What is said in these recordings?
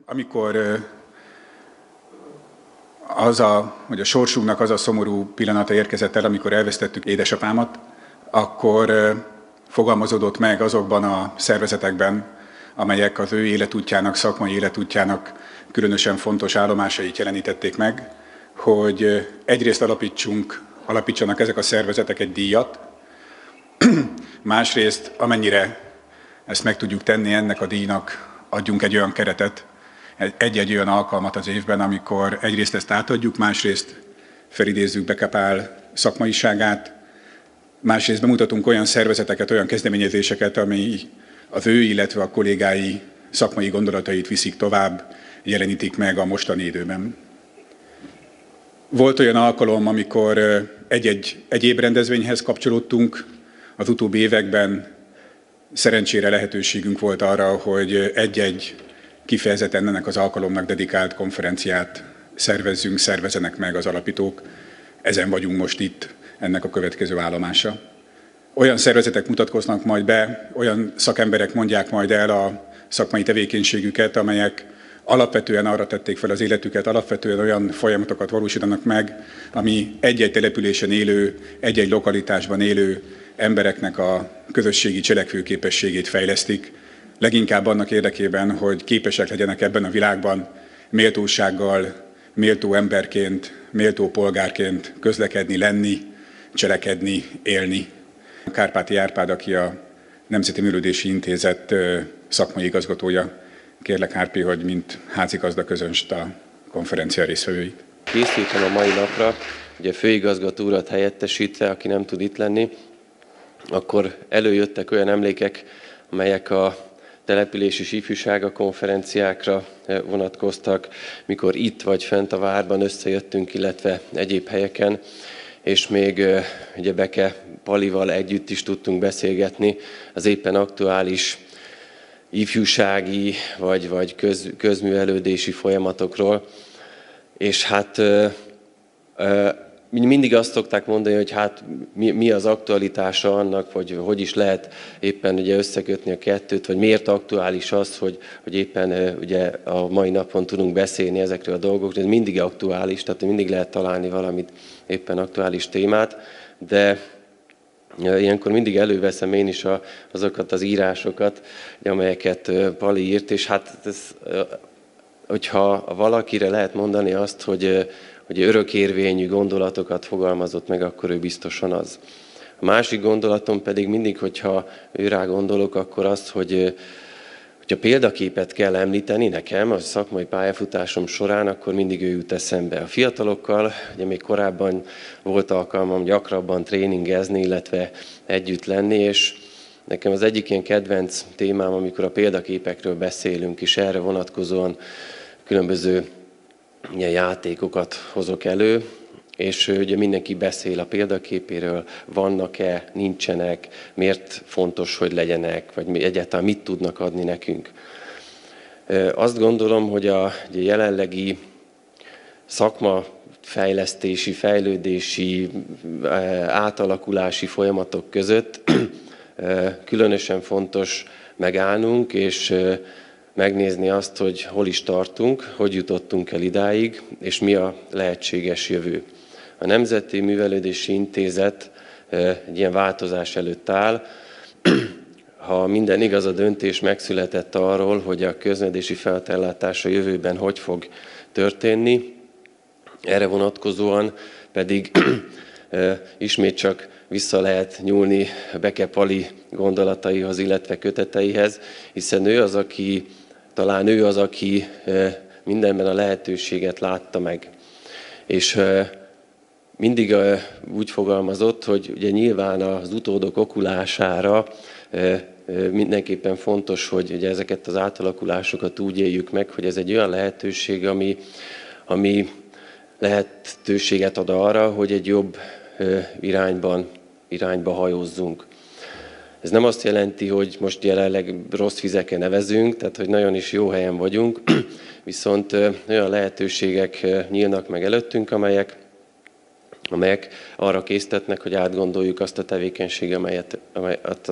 Amikor hogy a sorsunknak az a szomorú pillanata érkezett el, amikor elvesztettük édesapámat, akkor fogalmazódott meg azokban a szervezetekben, amelyek az ő életútjának, szakmai életútjának különösen fontos állomásait jelenítették meg, hogy egyrészt alapítsanak ezek a szervezetek egy díjat, másrészt, amennyire ezt meg tudjuk tenni, ennek a díjnak adjunk egy olyan keretet, egy-egy olyan alkalmat az évben, amikor egyrészt ezt átadjuk, másrészt felidézzük Beke Pál szakmaiságát, másrészt bemutatunk olyan szervezeteket, olyan kezdeményezéseket, ami az ő, illetve a kollégái szakmai gondolatait viszik tovább, jelenítik meg a mostani időben. Volt olyan alkalom, amikor egy-egy egyéb rendezvényhez kapcsolódtunk, az utóbbi években szerencsére lehetőségünk volt arra, hogy egy-egy kifejezetten ennek az alkalomnak dedikált konferenciát szervezzenek meg az alapítók. Ezen vagyunk most itt, ennek a következő állomása. Olyan szervezetek mutatkoznak majd be, olyan szakemberek mondják majd el a szakmai tevékenységüket, amelyek alapvetően arra tették fel az életüket, alapvetően olyan folyamatokat valósítanak meg, ami egy-egy településen élő, egy-egy lokalitásban élő embereknek a közösségi cselekvőképességét fejlesztik, leginkább annak érdekében, hogy képesek legyenek ebben a világban méltósággal, méltó emberként, méltó polgárként közlekedni, lenni, cselekedni, élni. Kárpáti Árpád, aki a Nemzeti Művelődési Intézet szakmai igazgatója. Kérlek, Árpi, hogy mint házigazda közönsd a konferencia résztvevőit. Készültem a mai napra, ugye főigazgató urat helyettesítve, aki nem tud itt lenni, akkor előjöttek olyan emlékek, amelyek a település és ifjúsága konferenciákra vonatkoztak, mikor itt vagy fent a várban összejöttünk, illetve egyéb helyeken, és még ugye Beke Palival együtt is tudtunk beszélgetni az éppen aktuális ifjúsági vagy közművelődési folyamatokról. És hát mindig azt szokták mondani, hogy hát mi az aktualitása annak, vagy hogy is lehet éppen ugye összekötni a kettőt, vagy miért aktuális az, hogy éppen ugye a mai napon tudunk beszélni ezekről a dolgokról. Ez mindig aktuális, tehát mindig lehet találni valamit éppen aktuális témát, de ilyenkor mindig előveszem én is azokat az írásokat, amelyeket Pali írt, és hát ez, hogyha valakire lehet mondani azt, hogy örökérvényű gondolatokat fogalmazott meg, akkor ő biztosan az. A másik gondolatom pedig mindig, hogyha ő rá gondolok, akkor az, hogy a példaképet kell említeni nekem a szakmai pályafutásom során, akkor mindig ő jut eszembe. A fiatalokkal, ugye még korábban volt alkalmam gyakrabban tréningezni, illetve együtt lenni, és nekem az egyik ilyen kedvenc témám, amikor a példaképekről beszélünk, és erre vonatkozóan különböző ilyen játékokat hozok elő, és ugye mindenki beszél a példaképéről, vannak-e, nincsenek, miért fontos, hogy legyenek, vagy egyáltalán mit tudnak adni nekünk. Azt gondolom, hogy a jelenlegi szakmafejlesztési, fejlődési, átalakulási folyamatok között különösen fontos megállnunk, és megnézni azt, hogy hol is tartunk, hogy jutottunk el idáig, és mi a lehetséges jövő. A Nemzeti Művelődési Intézet egy ilyen változás előtt áll. Ha minden igaz, a döntés megszületett arról, hogy a közlekedési feladatellállátás a jövőben hogy fog történni, erre vonatkozóan pedig ismét csak vissza lehet nyúlni Beke Pali gondolataihoz, illetve köteteihez, hiszen talán ő az, aki mindenben a lehetőséget látta meg. És mindig úgy fogalmazott, hogy ugye nyilván az utódok okulására mindenképpen fontos, hogy ugye ezeket az átalakulásokat úgy éljük meg, hogy ez egy olyan lehetőség, ami lehetőséget ad arra, hogy egy jobb irányba hajózzunk. Ez nem azt jelenti, hogy most jelenleg rossz vizeken nevezünk, tehát hogy nagyon is jó helyen vagyunk, viszont olyan lehetőségek nyílnak meg előttünk, amelyek arra késztetnek, hogy átgondoljuk azt a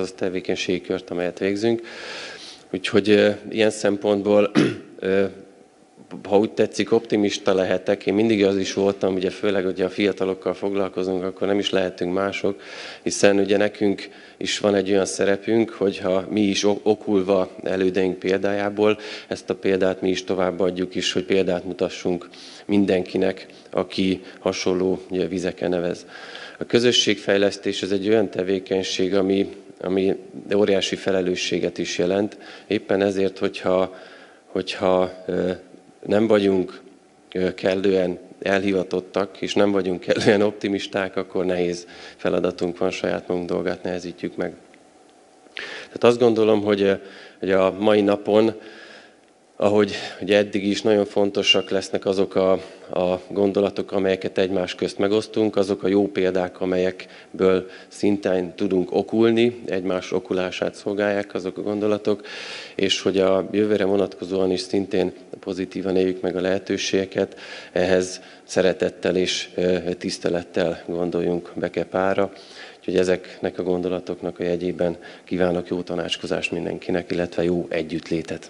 tevékenységi kört, amelyet végzünk. Úgyhogy ilyen szempontból ha úgy tetszik, optimista lehetek. Én mindig az is voltam, ugye főleg, hogy a fiatalokkal foglalkozunk, akkor nem is lehetünk mások, hiszen ugye nekünk is van egy olyan szerepünk, hogyha mi is okulva elődeink példájából, ezt a példát mi is továbbadjuk is, hogy példát mutassunk mindenkinek, aki hasonló ugye, vizeken nevez. A közösségfejlesztés ez egy olyan tevékenység, ami óriási felelősséget is jelent. Éppen ezért, hogyha nem vagyunk kellően elhivatottak, és nem vagyunk kellően optimisták, akkor nehéz feladatunk van, saját magunk dolgát nehezítjük meg. Tehát azt gondolom, hogy a mai napon, ahogy ugye eddig is nagyon fontosak lesznek azok a gondolatok, amelyeket egymás közt megosztunk, azok a jó példák, amelyekből szintén tudunk okulni, egymás okulását szolgálják azok a gondolatok, és hogy a jövőre vonatkozóan is szintén pozitívan éljük meg a lehetőségeket, ehhez szeretettel és tisztelettel gondoljunk Bekepára. Úgyhogy ezeknek a gondolatoknak a jegyében kívánok jó tanácskozást mindenkinek, illetve jó együttlétet.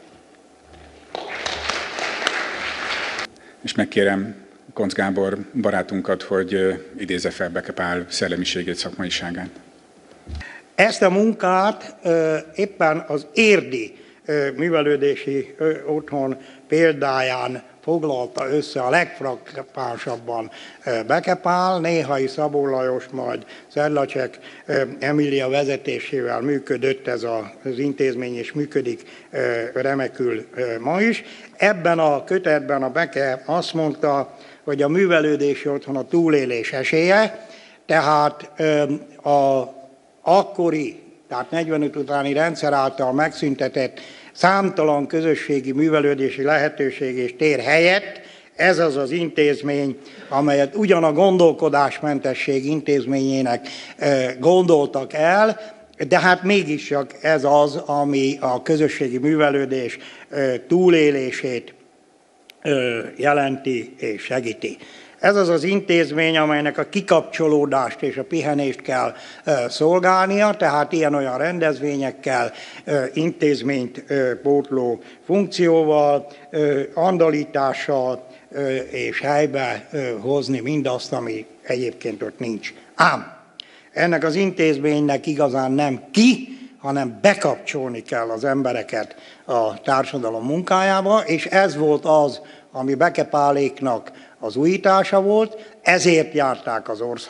És megkérem Koncz Gábor barátunkat, hogy idézze fel Bekepál szellemiségét, szakmaiságát. Ezt a munkát éppen az érdi művelődési otthon példáján foglalta össze a legfrappánsabban Bekepál, néhai Szabó Lajos, majd Szedlacsek Emília vezetésével működött ez az intézmény, és működik remekül ma is. Ebben a kötetben a Beke azt mondta, hogy a művelődési otthon a túlélés esélye, tehát a akkori, tehát 45 utáni rendszer által megszüntetett számtalan közösségi művelődési lehetőség és tér helyett ez az az intézmény, amelyet ugyan a gondolkodásmentesség intézményének gondoltak el, de hát mégiscsak ez az, ami a közösségi művelődés túlélését jelenti és segíti. Ez az az intézmény, amelynek a kikapcsolódást és a pihenést kell szolgálnia, tehát ilyen-olyan rendezvényekkel, intézményt pótló funkcióval, andalítással és helybe hozni mindazt, ami egyébként ott nincs. Ám ennek az intézménynek igazán nem hanem bekapcsolni kell az embereket a társadalom munkájába, és ez volt az, ami Bekepáléknak az újítása volt, ezért járta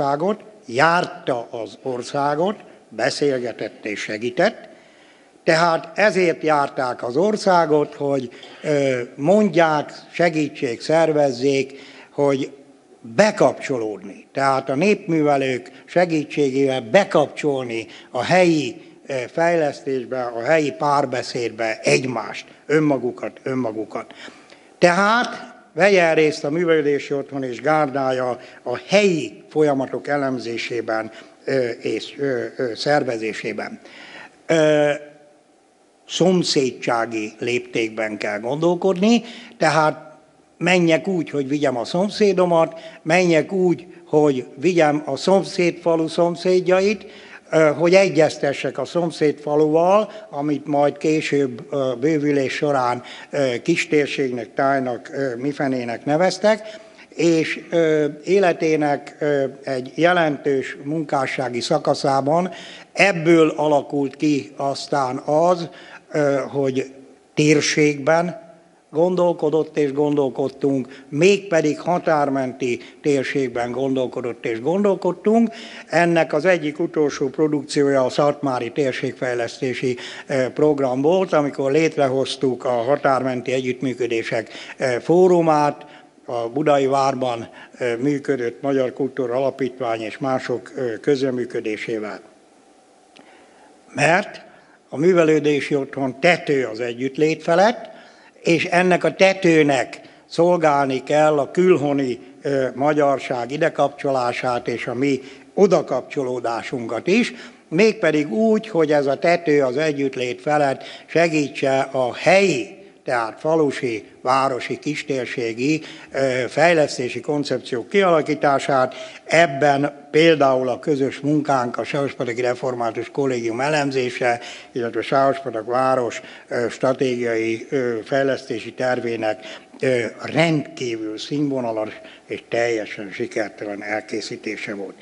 az országot, beszélgetett és segített, tehát ezért járták az országot, hogy mondják, segítsék, szervezzék, hogy bekapcsolódni. Tehát a népművelők segítségével bekapcsolni a helyi fejlesztésbe, a helyi párbeszédbe egymást, önmagukat. Tehát vegyen részt a művelődési otthon és gárdája a helyi folyamatok elemzésében és szervezésében. Szomszédsági léptékben kell gondolkodni, tehát menjek úgy, hogy vigyem a szomszédomat, menjek úgy, hogy vigyem a szomszédfalu szomszédjait, hogy egyeztessek a szomszédfaluval, amit majd később bővülés során kistérségnek, tájnak, mifenének neveztek, és életének egy jelentős munkássági szakaszában ebből alakult ki aztán az, hogy térségben gondolkodott és gondolkodtunk, mégpedig határmenti térségben gondolkodott és gondolkodtunk. Ennek az egyik utolsó produkciója a Szatmári Térségfejlesztési Program volt, amikor létrehoztuk a határmenti együttműködések fórumát, a Budai várban működött Magyar Kultúra Alapítvány és mások közreműködésével. Mert a művelődési otthon tető az együttlét felett, és ennek a tetőnek szolgálni kell a külhoni magyarság idekapcsolását és a mi odakapcsolódásunkat is, mégpedig úgy, hogy ez a tető az együttlét felett segítse a helyi tehát falusi, városi, kistérségi fejlesztési koncepciók kialakítását. Ebben például a közös munkánk, a Sárospataki Református Kollégium elemzése, illetve Sárospatak város stratégiai fejlesztési tervének rendkívül színvonalas és teljesen sikertelen elkészítése volt.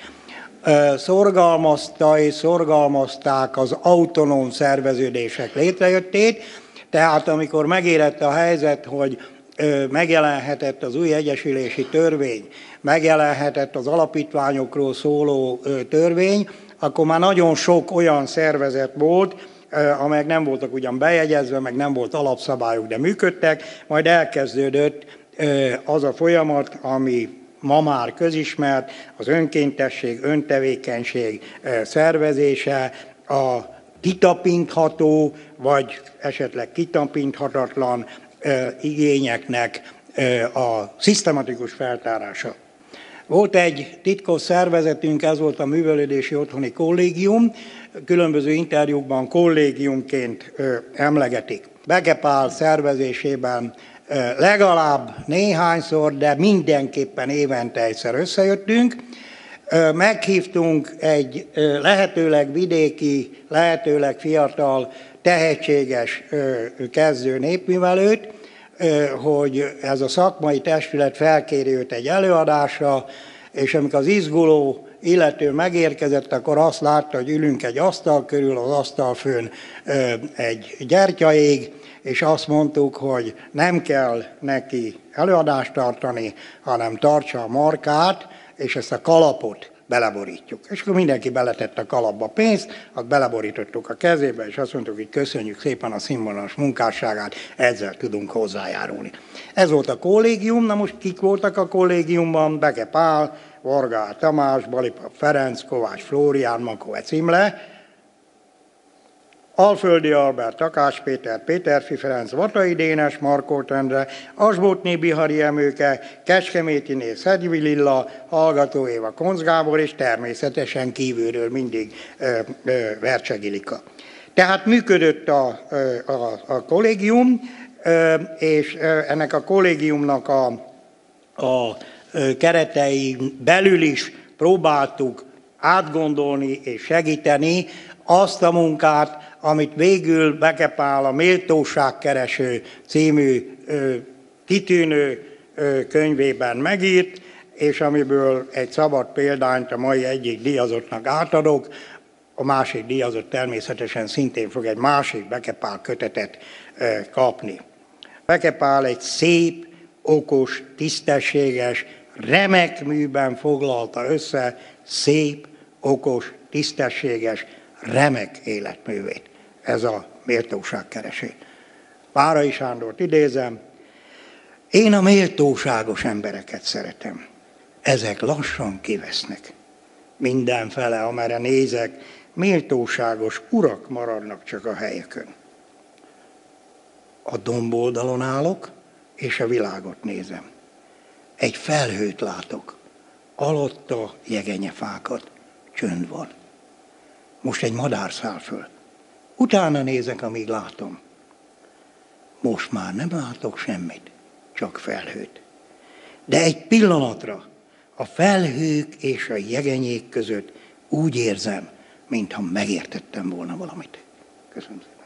Szorgalmazták az autonóm szerveződések létrejöttét, tehát amikor megérett a helyzet, hogy megjelenhetett az új egyesülési törvény, megjelenhetett az alapítványokról szóló törvény, akkor már nagyon sok olyan szervezet volt, amelyek nem voltak ugyan bejegyezve, meg nem volt alapszabályok, de működtek, majd elkezdődött az a folyamat, ami ma már közismert, az önkéntesség, öntevékenység szervezése, a kitapintható, vagy esetleg kitapinthatatlan igényeknek a szisztematikus feltárása. Volt egy titkos szervezetünk, ez volt a Művelődési Otthoni Kollégium, különböző interjúkban kollégiumként emlegetik. Beke Pál szervezésében legalább néhányszor, de mindenképpen évente egyszer összejöttünk. Meghívtunk egy lehetőleg vidéki, lehetőleg fiatal, tehetséges kezdő népművelőt, hogy ez a szakmai testület felkéri őt egy előadásra, és amikor az izguló illető megérkezett, akkor azt látta, hogy ülünk egy asztal körül, az asztal fönn egy gyertyaég, és azt mondtuk, hogy nem kell neki előadást tartani, hanem tartsa a markát, és ezt a kalapot beleborítjuk. És akkor mindenki beletette a kalapba pénzt, azt beleborítottuk a kezébe, és azt mondtuk, hogy köszönjük szépen a színvonalas munkásságát, ezzel tudunk hozzájárulni. Ez volt a kollégium, na most kik voltak a kollégiumban? Beke Pál, Varga Tamás, Balipa Ferenc, Kovács Flórián, Makovec Imre, Alföldi Albert, Takács Péter, Péterfi Ferenc, Vatai Dénes, Markót Endre, Asbótné Bihari Emőke, Kecskemétiné Szedvi Lilla, Hallgató Éva, Koncz Gábor, és természetesen kívülről mindig Vercsegi Lika. Tehát működött a kollégium, és ennek a kollégiumnak a keretein belül is próbáltuk átgondolni és segíteni azt a munkát, amit végül Beke Pál a Méltóságkereső című kitűnő könyvében megírt, és amiből egy szabad példányt a mai egyik díjazottnak átadok, a másik díjazott természetesen szintén fog egy másik Beke Pál kötetet kapni. Beke Pál egy szép, okos, tisztességes, remek műben foglalta össze szép, okos, tisztességes, remek életművét. Ez a méltóságkereső. Párai Sándort idézem, én a méltóságos embereket szeretem. Ezek lassan kivesznek. Mindenfele, amerre nézek, méltóságos urak maradnak csak a helyükön. A domboldalon állok, és a világot nézem. Egy felhőt látok, alatta jegenyefákat, csönd van. Most egy madár száll föl. Utána nézek, amíg látom. Most már nem látok semmit, csak felhőt. De egy pillanatra a felhők és a jegenyék között úgy érzem, mintha megértettem volna valamit. Köszönöm szépen.